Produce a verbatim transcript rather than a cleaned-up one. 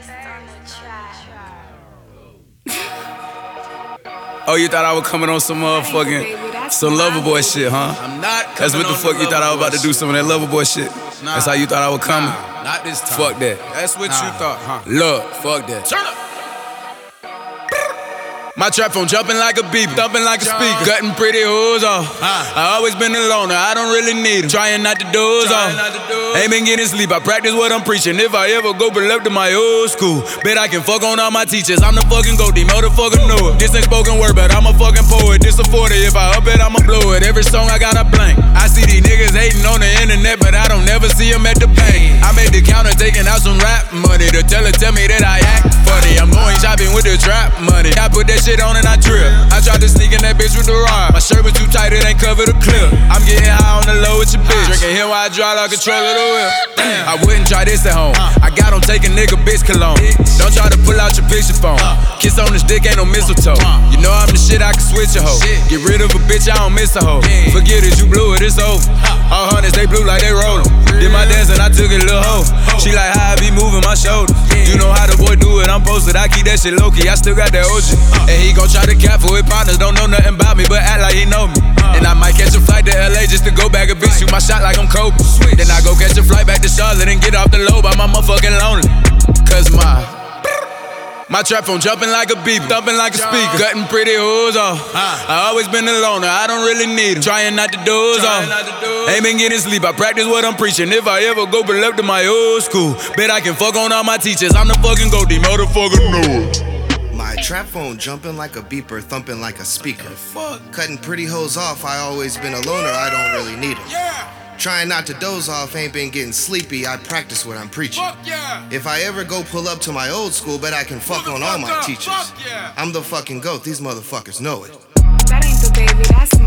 Oh, you thought I was coming on some motherfucking some Loverboy shit, huh? I'm not. That's what the fuck you thought I was about to do, some of that Loverboy shit. Nah, That's how you thought I was coming. Nah, not this time. Fuck that. That's what Nah. you thought, huh? Look, fuck that. Turn up. My trap phone jumping like a beep, thumping like a speaker, cutting pretty hoes off. I always been a loner, I don't really need 'em. Trying not to doze off. Ain't been getting sleep, I practice what I'm preaching. If I ever go below to my old school, bet I can fuck on all my teachers. I'm the fucking GOAT, these motherfuckers know it. This ain't spoken word, but I'm a fucking poet. This a forty, if I up it, I'ma blow it. Every song I got a blank. I see these niggas hating on the internet, but I don't never see them at the bank. I made the counter taking out some rap money. The teller tell me that I act funny. I'm going shopping with the trap money. I put that shit on and I drip. I tried to sneak in that bitch with the rod. My shirt was too tight, it ain't covered the clip. I'm getting high on the low with your bitch. Drinking here while I drive like control of the whip. I wouldn't try this at home. I got on take a nigga bitch cologne. Don't try to pull out your picture phone. Kiss on this dick, ain't no mistletoe. You know I'm the shit, I can switch a hoe. Get rid of a bitch, I don't miss a hoe. Forget it, you blew it, it's over. All hundreds, they blue like they rollin'. Did my dance and I took it, little hoe. She like how I be moving my shoulders. You know how the boy do it, I'm posted. I keep that shit low key, I still got that O G. And he gon' try to cap for his partners, don't know nothing about me, but act like he know me. And I might catch a flight to L A just to go back a bitch, shoot my shot like I'm Kobe. Then I go catch a flight back to Charlotte and get off the low by my motherfucking lonely. Cause my My trap phone jumping like a beep, thumping like a speaker, cutting pretty hoes off. I always been a loner, I don't really need 'em. Trying not to doze off. Ain't been getting sleep, I practice what I'm preaching. If I ever go below to my old school, bet I can fuck on all my teachers. I'm the fucking GOAT, these motherfuckers know it. My trap phone jumping like a beeper, thumping like a speaker. Cutting pretty hoes off, I always been a loner, I don't really need 'em. Trying not to doze off, ain't been getting sleepy, I practice what I'm preaching. If I ever go pull up to my old school, bet I can fuck on all my teachers. I'm the fucking GOAT, these motherfuckers know it. That ain't the baby, that's